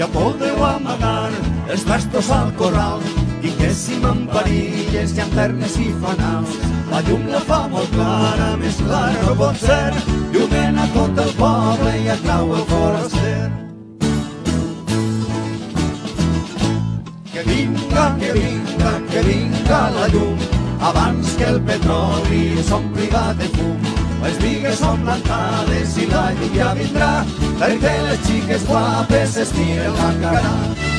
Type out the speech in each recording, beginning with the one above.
podeu amagar els pastos al corral i que si m'emparilles llanternes i fanals. La llum la fa molt clara, més clara no pot ser, llumena tot el poble i atrau el foraster. Que vinga, que vinga, que vinga la llum, abans que el petroli s'ompliga de fum. Les bigues són plantades i la llum ja vindrà, perquè les xiques guapes s'estiren la cara.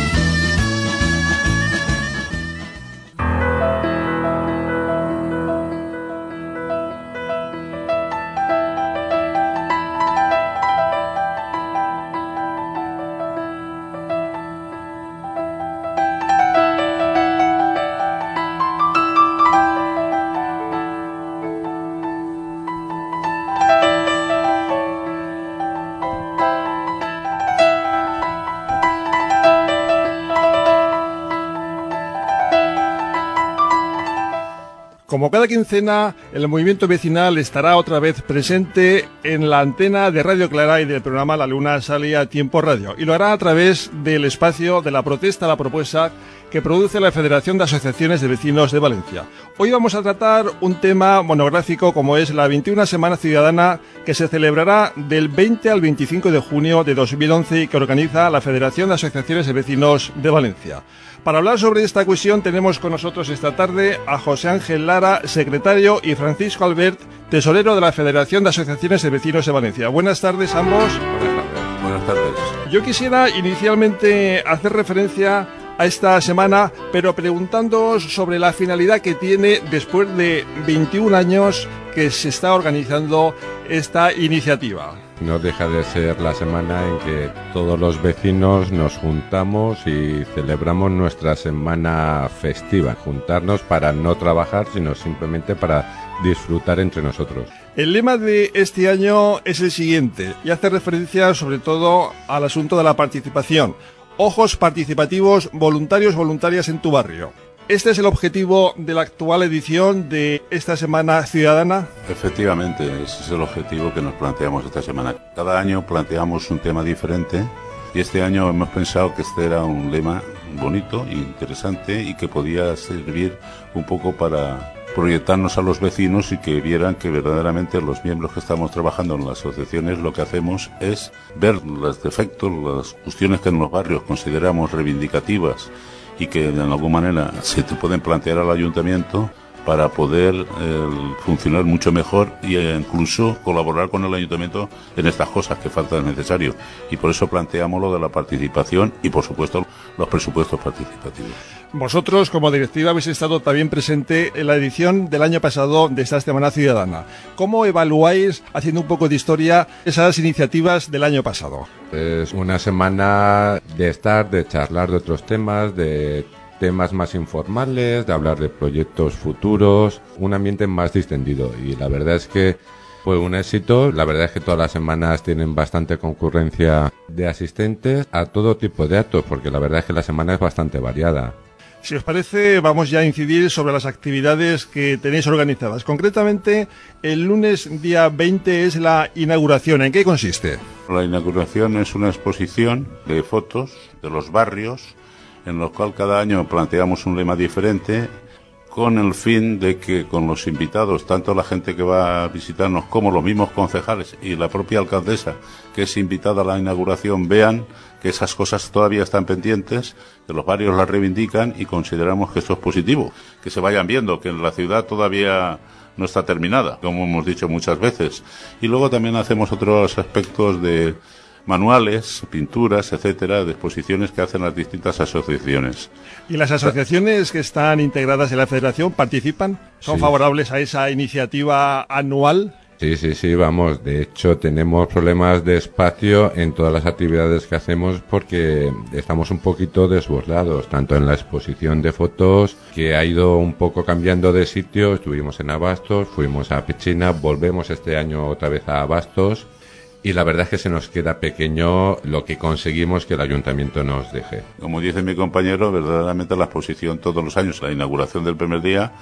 Como cada quincena, el movimiento vecinal estará otra vez presente en la antena de Radio Clara y del programa La Luna Sale a Tiempo Radio, y lo hará a través del espacio de la protesta a la propuesta que produce la Federación de Asociaciones de Vecinos de Valencia. Hoy vamos a tratar un tema monográfico como es la 21 Semana Ciudadana, que se celebrará del 20 al 25 de junio de 2011 y que organiza la Federación de Asociaciones de Vecinos de Valencia. Para hablar sobre esta cuestión tenemos con nosotros esta tarde a José Ángel Lara, secretario, y Francisco Albert, tesorero de la Federación de Asociaciones de Vecinos de Valencia. Buenas tardes a ambos. Buenas tardes. Yo quisiera inicialmente hacer referencia a esta semana, pero preguntándoos sobre la finalidad que tiene después de 21 años que se está organizando esta iniciativa. No deja de ser la semana en que todos los vecinos nos juntamos y celebramos nuestra semana festiva. Juntarnos para no trabajar, sino simplemente para disfrutar entre nosotros. El lema de este año es el siguiente, y hace referencia sobre todo al asunto de la participación. Ojos participativos, voluntarios, voluntarias en tu barrio. ¿Este es el objetivo de la actual edición de esta Semana Ciudadana? Efectivamente, ese es el objetivo que nos planteamos esta semana. Cada año planteamos un tema diferente y este año hemos pensado que este era un lema bonito e interesante y que podía servir un poco para proyectarnos a los vecinos y que vieran que verdaderamente los miembros que estamos trabajando en las asociaciones lo que hacemos es ver los defectos, las cuestiones que en los barrios consideramos reivindicativas y que de alguna manera se te pueden plantear al ayuntamiento para poder funcionar mucho mejor e incluso colaborar con el ayuntamiento en estas cosas que falta necesario. Y por eso planteamos lo de la participación y, por supuesto, los presupuestos participativos. Vosotros, como directiva, habéis estado también presente en la edición del año pasado de esta Semana Ciudadana. ¿Cómo evaluáis, haciendo un poco de historia, esas iniciativas del año pasado? Es una semana de charlar de otros temas, de temas más informales, de hablar de proyectos futuros, un ambiente más distendido. Y la verdad es que fue un éxito. La verdad es que todas las semanas tienen bastante concurrencia de asistentes a todo tipo de actos, porque la verdad es que la semana es bastante variada. Si os parece, vamos ya a incidir sobre las actividades que tenéis organizadas. Concretamente, el lunes día 20 es la inauguración. ¿En qué consiste? La inauguración es una exposición de fotos de los barrios, en los cual cada año planteamos un lema diferente, con el fin de que con los invitados, tanto la gente que va a visitarnos como los mismos concejales y la propia alcaldesa que es invitada a la inauguración, vean que esas cosas todavía están pendientes, que los barrios las reivindican y consideramos que esto es positivo, que se vayan viendo que en la ciudad todavía no está terminada, como hemos dicho muchas veces. Y luego también hacemos otros aspectos de manuales, pinturas, etcétera, de exposiciones que hacen las distintas asociaciones. ¿Y las asociaciones que están integradas en la Federación participan? ¿Son favorables a esa iniciativa anual? Sí, vamos. De hecho, tenemos problemas de espacio en todas las actividades que hacemos porque estamos un poquito desbordados, tanto en la exposición de fotos, que ha ido un poco cambiando de sitio. Estuvimos en Abastos, fuimos a Pechina, volvemos este año otra vez a Abastos. Y la verdad es que se nos queda pequeño lo que conseguimos que el ayuntamiento nos deje. Como dice mi compañero, verdaderamente la exposición todos los años, la inauguración del primer día,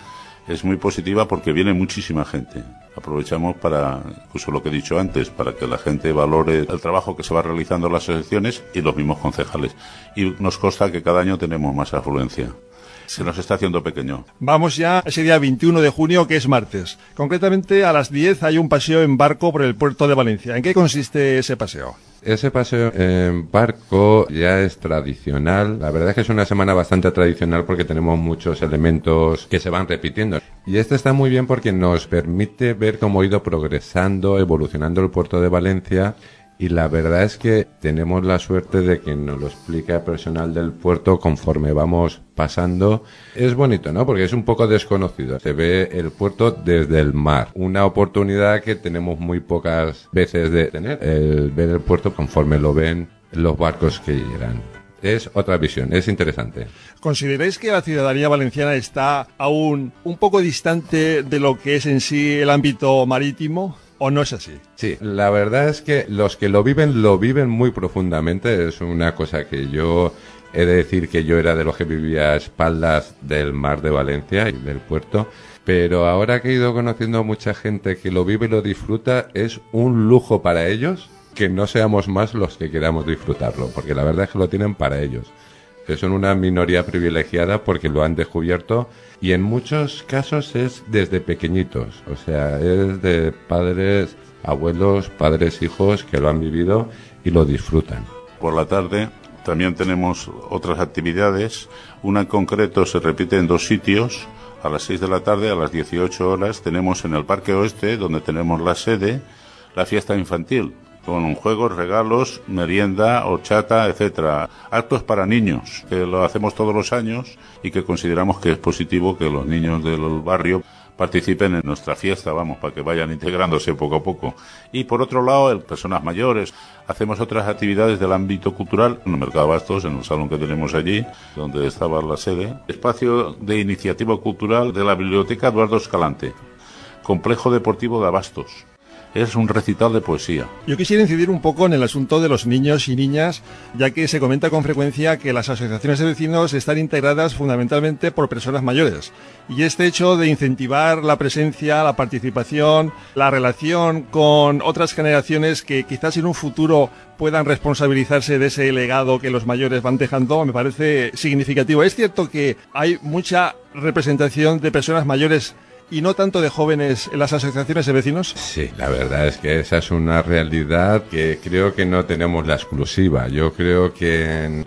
es muy positiva porque viene muchísima gente. Aprovechamos para, incluso lo que he dicho antes, para que la gente valore el trabajo que se va realizando en las asociaciones y los mismos concejales. Y nos consta que cada año tenemos más afluencia. Se nos está haciendo pequeño. Vamos ya a ese día 21 de junio, que es martes. Concretamente, a las 10 hay un paseo en barco por el puerto de Valencia. ¿En qué consiste ese paseo? Ese paseo en barco ya es tradicional. La verdad es que es una semana bastante tradicional porque tenemos muchos elementos que se van repitiendo. Y este está muy bien porque nos permite ver cómo ha ido progresando, evolucionando el puerto de Valencia. Y la verdad es que tenemos la suerte de que nos lo explica el personal del puerto conforme vamos pasando. Es bonito, ¿no? Porque es un poco desconocido. Se ve el puerto desde el mar. Una oportunidad que tenemos muy pocas veces de tener. El ver el puerto conforme lo ven los barcos que llegan. Es otra visión, es interesante. ¿Consideráis que la ciudadanía valenciana está aún un poco distante de lo que es en sí el ámbito marítimo? ¿O no es así? Sí, la verdad es que los que lo viven muy profundamente. Es una cosa que yo he de decir que yo era de los que vivía a espaldas del mar de Valencia y del puerto. Pero ahora que he ido conociendo a mucha gente que lo vive y lo disfruta, es un lujo para ellos que no seamos más los que queramos disfrutarlo, porque la verdad es que lo tienen para ellos. Que son una minoría privilegiada porque lo han descubierto y en muchos casos es desde pequeñitos, o sea, es de padres, abuelos, padres, hijos que lo han vivido y lo disfrutan. Por la tarde también tenemos otras actividades. Una en concreto se repite en 2 sitios. A las 6 de la tarde, a las 18 horas, tenemos en el Parque Oeste, donde tenemos la sede, la fiesta infantil, con juegos, regalos, merienda, horchata, etcétera. Actos para niños, que lo hacemos todos los años y que consideramos que es positivo que los niños del barrio participen en nuestra fiesta, para que vayan integrándose poco a poco. Y por otro lado, personas mayores, hacemos otras actividades del ámbito cultural, en el Mercado de Abastos, en el salón que tenemos allí, donde estaba la sede. Espacio de iniciativa cultural de la Biblioteca Eduardo Escalante. Complejo Deportivo de Abastos. Es un recital de poesía. Yo quisiera incidir un poco en el asunto de los niños y niñas, ya que se comenta con frecuencia que las asociaciones de vecinos están integradas fundamentalmente por personas mayores. Y este hecho de incentivar la presencia, la participación, la relación con otras generaciones que quizás en un futuro puedan responsabilizarse de ese legado que los mayores van dejando, me parece significativo. Es cierto que hay mucha representación de personas mayores y no tanto de jóvenes en las asociaciones de vecinos. Sí, la verdad es que esa es una realidad que creo que no tenemos la exclusiva. Yo creo que en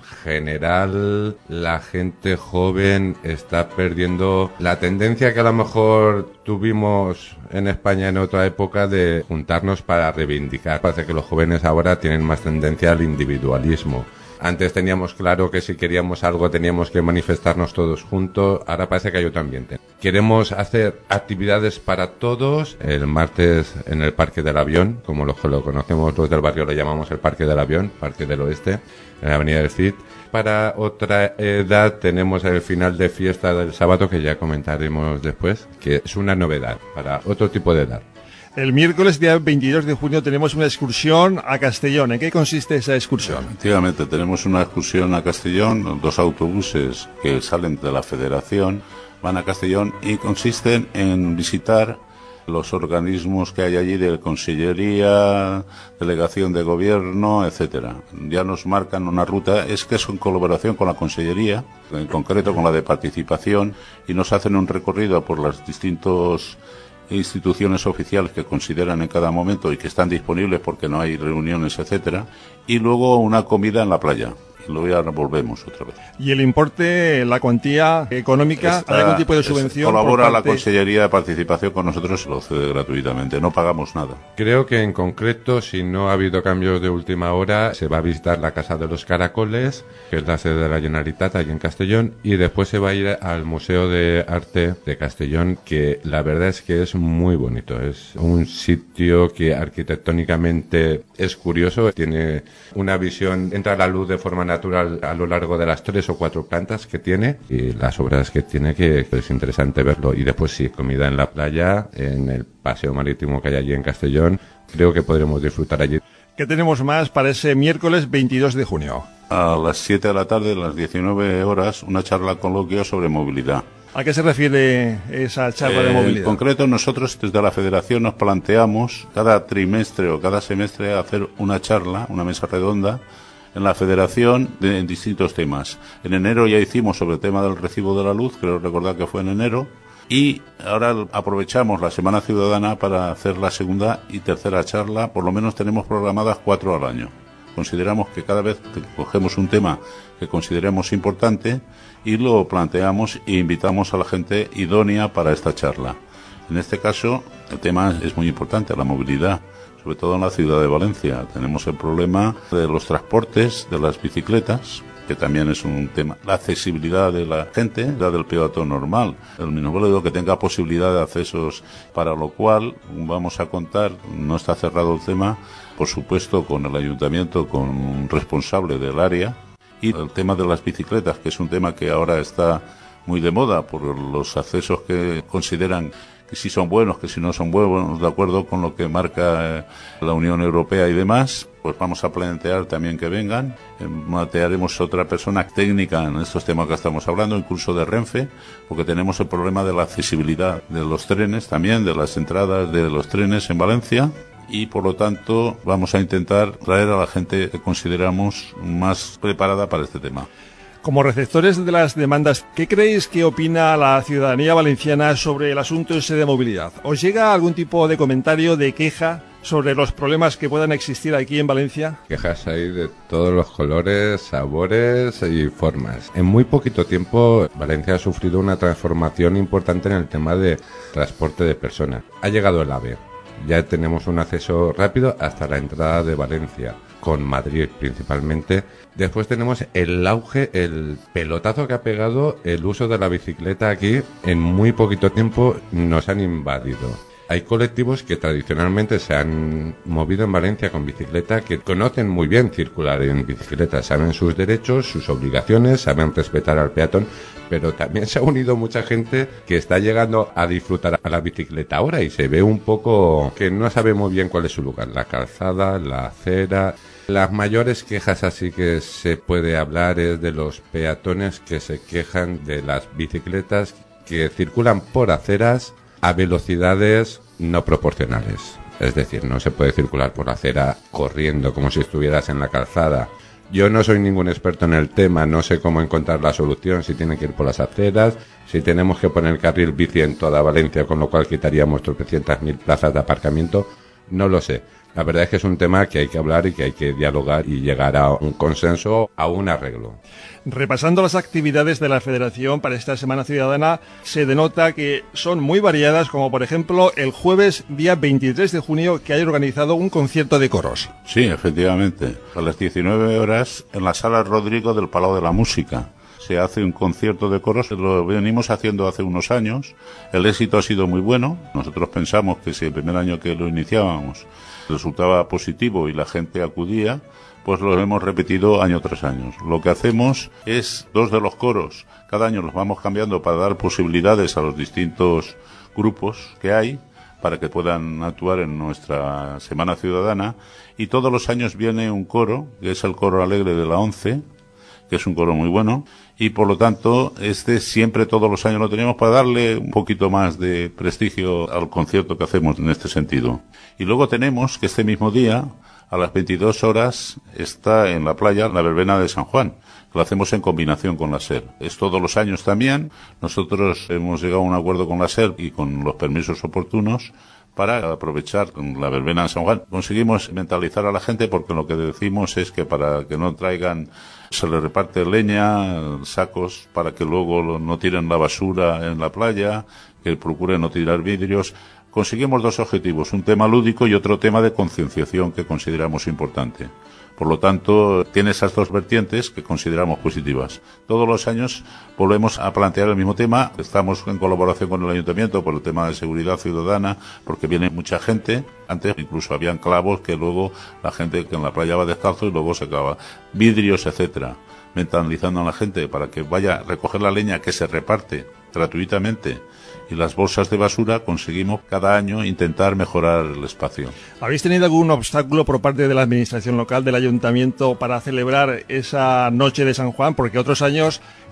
general la gente joven está perdiendo la tendencia que a lo mejor tuvimos en España en otra época de juntarnos para reivindicar. Parece que los jóvenes ahora tienen más tendencia al individualismo. Antes teníamos claro que si queríamos algo teníamos que manifestarnos todos juntos. Ahora parece que hay otro ambiente. Queremos hacer actividades para todos. El martes en el Parque del Avión, como lo conocemos los del barrio, le llamamos el Parque del Avión, Parque del Oeste, en la Avenida del Cid. Para otra edad tenemos el final de fiesta del sábado, que ya comentaremos después, que es una novedad para otro tipo de edad. El miércoles, día 22 de junio, tenemos una excursión a Castellón. ¿En qué consiste esa excursión? Efectivamente, tenemos una excursión a Castellón, 2 autobuses que salen de la Federación, van a Castellón y consisten en visitar los organismos que hay allí de Consellería, Delegación de Gobierno, etcétera. Ya nos marcan una ruta, es que es en colaboración con la Consellería, en concreto con la de Participación, y nos hacen un recorrido por los distintos instituciones oficiales que consideran en cada momento y que están disponibles porque no hay reuniones, etcétera, y luego una comida en la playa. Y luego ya volvemos otra vez. ¿Y el importe, la cuantía económica, hay algún tipo de subvención? Colabora la Consellería de Participación con nosotros y lo cede gratuitamente, no pagamos nada. Creo que en concreto, si no ha habido cambios de última hora, se va a visitar la Casa de los Caracoles, que es la sede de la Generalitat allí en Castellón, y después se va a ir al Museo de Arte de Castellón, que la verdad es que es muy bonito. Es un sitio que arquitectónicamente es curioso, tiene una visión, entra la luz de forma natural a lo largo de las 3 o 4 plantas que tiene y las obras que tiene, que es interesante verlo. Y después sí, comida en la playa, en el paseo marítimo que hay allí en Castellón, creo que podremos disfrutar allí. ¿Qué tenemos más para ese miércoles 22 de junio? A las 7 de la tarde, a las 19 horas, una charla coloquio sobre movilidad. ¿A qué se refiere esa charla de movilidad? En concreto, nosotros desde la Federación nos planteamos cada trimestre o cada semestre hacer una charla, una mesa redonda, en la Federación en distintos temas. En enero ya hicimos sobre el tema del recibo de la luz, creo recordar que fue en enero, y ahora aprovechamos la Semana Ciudadana para hacer la segunda y tercera charla. Por lo menos tenemos programadas 4 al año. Consideramos que cada vez que cogemos un tema que consideremos importante y lo planteamos e invitamos a la gente idónea para esta charla. En este caso, el tema es muy importante, la movilidad, sobre todo en la ciudad de Valencia. Tenemos el problema de los transportes, de las bicicletas, que también es un tema. La accesibilidad de la gente, la del peatón normal, el minusválido que tenga posibilidad de accesos, para lo cual vamos a contar, no está cerrado el tema, por supuesto con el ayuntamiento, con un responsable del área, y el tema de las bicicletas, que es un tema que ahora está muy de moda por los accesos que consideran que si son buenos, que si no son buenos, de acuerdo con lo que marca la Unión Europea y demás, pues vamos a plantear también que vengan. Plantearemos otra persona técnica en estos temas que estamos hablando, incluso de Renfe, porque tenemos el problema de la accesibilidad de los trenes también, de las entradas de los trenes en Valencia, y por lo tanto vamos a intentar traer a la gente que consideramos más preparada para este tema. Como receptores de las demandas, ¿qué creéis que opina la ciudadanía valenciana sobre el asunto ese de movilidad? ¿Os llega algún tipo de comentario, de queja sobre los problemas que puedan existir aquí en Valencia? Quejas hay de todos los colores, sabores y formas. En muy poquito tiempo, Valencia ha sufrido una transformación importante en el tema de transporte de personas. Ha llegado el AVE. Ya tenemos un acceso rápido hasta la entrada de Valencia, con Madrid principalmente. Después tenemos el auge, el pelotazo que ha pegado el uso de la bicicleta aquí. En muy poquito tiempo nos han invadido. Hay colectivos que tradicionalmente se han movido en Valencia con bicicleta, que conocen muy bien circular en bicicleta, saben sus derechos, sus obligaciones, saben respetar al peatón, pero también se ha unido mucha gente que está llegando a disfrutar a la bicicleta ahora y se ve un poco que no sabe muy bien cuál es su lugar, la calzada, la acera. Las mayores quejas así que se puede hablar es de los peatones que se quejan de las bicicletas que circulan por aceras a velocidades no proporcionales. Es decir, no se puede circular por la acera corriendo como si estuvieras en la calzada. Yo no soy ningún experto en el tema, no sé cómo encontrar la solución, si tienen que ir por las aceras, si tenemos que poner carril bici en toda Valencia, con lo cual quitaríamos 300.000 plazas de aparcamiento, no lo sé. La verdad es que es un tema que hay que hablar y que hay que dialogar y llegar a un consenso, a un arreglo. Repasando las actividades de la Federación para esta Semana Ciudadana, se denota que son muy variadas, como por ejemplo el jueves día 23 de junio, que hay organizado un concierto de coros. Sí, efectivamente. A las 19 horas en la Sala Rodrigo del Palau de la Música se hace un concierto de coros. Lo venimos haciendo hace unos años. El éxito ha sido muy bueno. Nosotros pensamos que si el primer año que lo iniciábamos resultaba positivo y la gente acudía, pues lo hemos repetido año tras año. Lo que hacemos es 2 de los coros. Cada año los vamos cambiando para dar posibilidades a los distintos grupos que hay para que puedan actuar en nuestra Semana Ciudadana. Y todos los años viene un coro, que es el Coro Alegre de la 11, que es un coro muy bueno. Y por lo tanto, siempre todos los años lo tenemos para darle un poquito más de prestigio al concierto que hacemos en este sentido. Y luego tenemos que este mismo día, a las 22 horas, está en la playa la verbena de San Juan. Lo hacemos en combinación con la SER. Es todos los años también. Nosotros hemos llegado a un acuerdo con la SER y con los permisos oportunos para aprovechar la verbena de San Juan. Conseguimos mentalizar a la gente porque lo que decimos es que para que no traigan, se les reparte leña, sacos, para que luego no tiren la basura en la playa, que procuren no tirar vidrios. Conseguimos 2 objetivos, un tema lúdico y otro tema de concienciación que consideramos importante. Por lo tanto, tiene esas 2 vertientes que consideramos positivas. Todos los años volvemos a plantear el mismo tema. Estamos en colaboración con el Ayuntamiento por el tema de seguridad ciudadana, porque viene mucha gente. Antes incluso habían clavos que luego la gente que en la playa va descalzo y luego se acaba. Vidrios, etcétera. Mentalizando a la gente para que vaya a recoger la leña que se reparte gratuitamente. Y las bolsas de basura, conseguimos cada año intentar mejorar el espacio. ¿Habéis tenido algún obstáculo por parte de la administración local, del ayuntamiento, para celebrar esa noche de San Juan? Porque otros años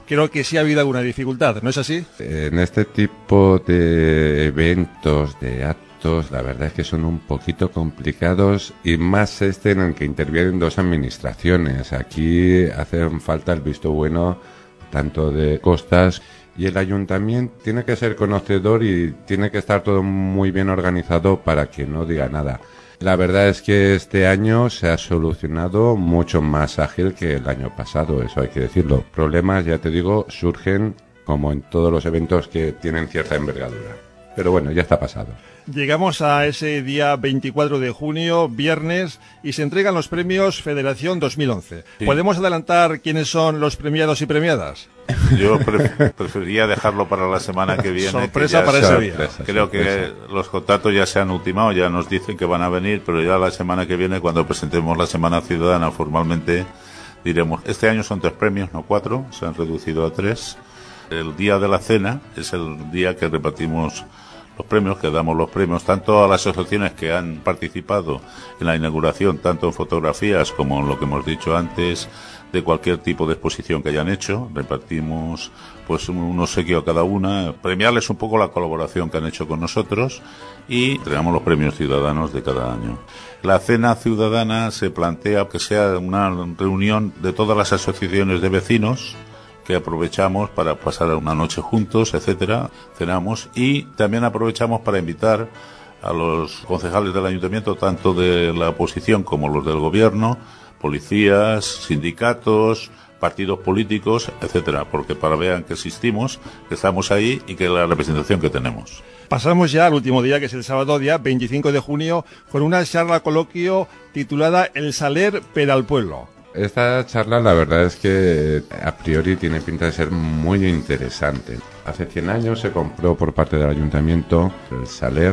creo que sí ha habido alguna dificultad, ¿no es así? En este tipo de eventos, de actos, la verdad es que son un poquito complicados, y más en el que intervienen dos administraciones. Aquí hacen falta el visto bueno tanto de Costas, y el ayuntamiento tiene que ser conocedor y tiene que estar todo muy bien organizado para que no diga nada. La verdad es que este año se ha solucionado mucho más ágil que el año pasado, eso hay que decirlo. Problemas, ya te digo, surgen como en todos los eventos que tienen cierta envergadura. Pero bueno, ya está pasado. Llegamos a ese día 24 de junio, viernes, y se entregan los premios Federación 2011. Sí. ¿Podemos adelantar quiénes son los premiados y premiadas? Yo preferiría dejarlo para la semana que viene. Sorpresa para ese día. Creo que los contratos ya se han ultimado, ya nos dicen que van a venir, pero ya la semana que viene, cuando presentemos la Semana Ciudadana formalmente, diremos, este año son 3 premios, no 4, se han reducido a 3. El día de la cena es el día que repartimos los premios, que damos los premios tanto a las asociaciones que han participado en la inauguración, tanto en fotografías como en lo que hemos dicho antes, de cualquier tipo de exposición que hayan hecho. Repartimos pues un obsequio a cada una, premiarles un poco la colaboración que han hecho con nosotros, y entregamos los premios ciudadanos de cada año. La cena ciudadana se plantea que sea una reunión de todas las asociaciones de vecinos, que aprovechamos para pasar una noche juntos, etcétera, cenamos, y también aprovechamos para invitar a los concejales del ayuntamiento, tanto de la oposición como los del gobierno, policías, sindicatos, partidos políticos, etcétera, porque para vean que existimos, que estamos ahí y que la representación que tenemos. Pasamos ya al último día, que es el sábado, día 25 de junio, con una charla coloquio titulada El Saler per al Pueblo. Esta charla la verdad es que a priori tiene pinta de ser muy interesante. Hace 100 años se compró por parte del ayuntamiento el Saler,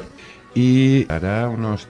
y hará unos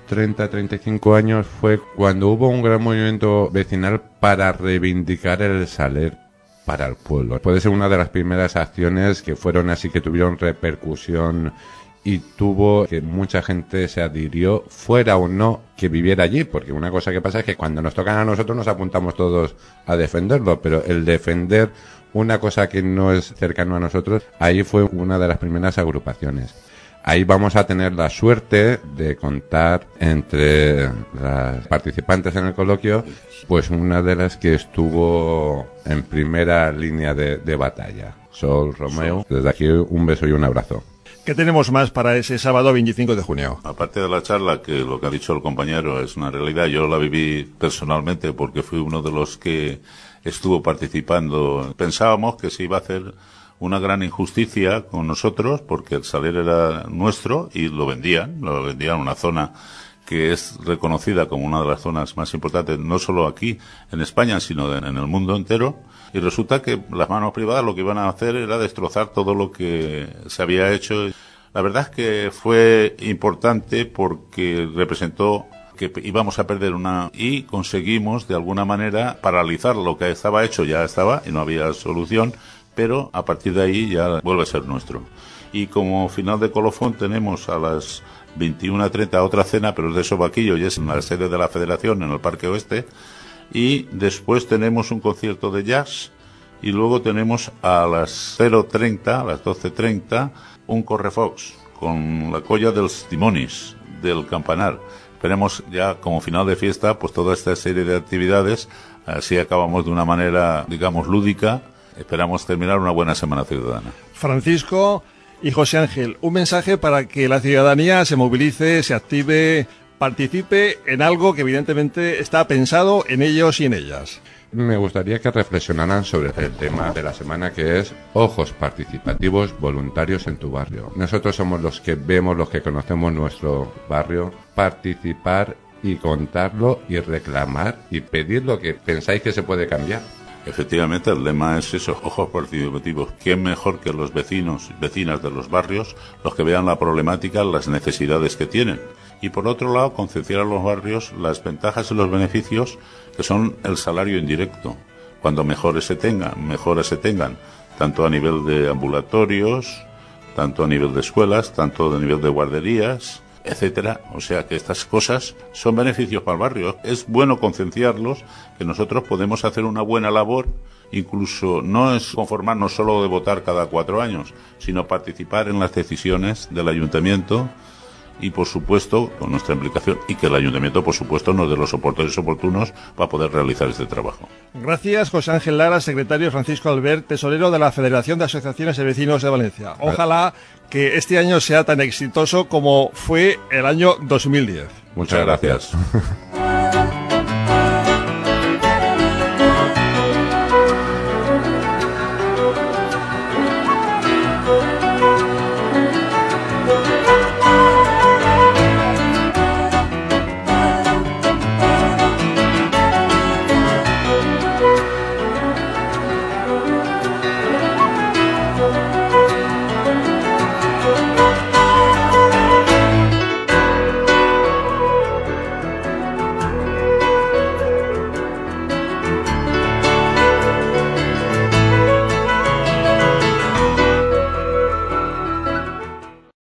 30-35 años fue cuando hubo un gran movimiento vecinal para reivindicar el Saler para el pueblo. Puede ser una de las primeras acciones que fueron así, que tuvieron repercusión y tuvo que mucha gente se adhirió, fuera o no que viviera allí, porque una cosa que pasa es que cuando nos tocan a nosotros nos apuntamos todos a defenderlo, pero el defender una cosa que no es cercano a nosotros, ahí fue una de las primeras agrupaciones. Ahí vamos a tener la suerte de contar entre las participantes en el coloquio, pues una de las que estuvo en primera línea de batalla, Sol Romeo. Desde aquí un beso y un abrazo. ¿Qué tenemos más para ese sábado 25 de junio? Aparte de la charla, que lo que ha dicho el compañero es una realidad, yo la viví personalmente porque fui uno de los que estuvo participando. Pensábamos que se iba a hacer una gran injusticia con nosotros porque el Saler era nuestro y lo vendían en una zona que es reconocida como una de las zonas más importantes, no solo aquí en España, sino en el mundo entero. Y resulta que las manos privadas lo que iban a hacer era destrozar todo lo que se había hecho. La verdad es que fue importante porque representó que íbamos a perder y conseguimos de alguna manera paralizar lo que estaba hecho, ya estaba y no había solución, pero a partir de ahí ya vuelve a ser nuestro. Y como final de colofón tenemos a las 21:30 otra cena, pero es de sobaquillo y es en la sede de la Federación, en el Parque Oeste. Y después tenemos un concierto de jazz, y luego tenemos a las 0:30, a las 12:30, un correfox con la colla dels Timonis, del Campanar. Esperemos ya como final de fiesta pues toda esta serie de actividades, así acabamos de una manera, digamos, lúdica. Esperamos terminar una buena Semana Ciudadana. Francisco y José Ángel, un mensaje para que la ciudadanía se movilice, se active, participe en algo que evidentemente está pensado en ellos y en ellas. Me gustaría que reflexionaran sobre el tema de la semana, que es ojos participativos voluntarios en tu barrio. Nosotros somos los que vemos, los que conocemos nuestro barrio. Participar y contarlo y reclamar y pedir lo que pensáis que se puede cambiar. Efectivamente, el lema es eso, ojos participativos. ¿Quién mejor que los vecinos y vecinas de los barrios, los que vean la problemática, las necesidades que tienen? Y por otro lado, concienciar a los barrios las ventajas y los beneficios que son el salario indirecto. Cuando mejoras se tengan, tanto a nivel de ambulatorios, tanto a nivel de escuelas, tanto a nivel de guarderías, etcétera. O sea que estas cosas son beneficios para el barrio. Es bueno concienciarlos que nosotros podemos hacer una buena labor. Incluso no es conformarnos solo de votar cada 4 años, sino participar en las decisiones del ayuntamiento y, por supuesto, con nuestra implicación, y que el ayuntamiento, por supuesto, nos dé los soportes oportunos para poder realizar este trabajo. Gracias, José Ángel Lara, secretario, Francisco Albert, tesorero de la Federación de Asociaciones de Vecinos de Valencia. Ojalá que este año sea tan exitoso como fue el año 2010. Muchas gracias.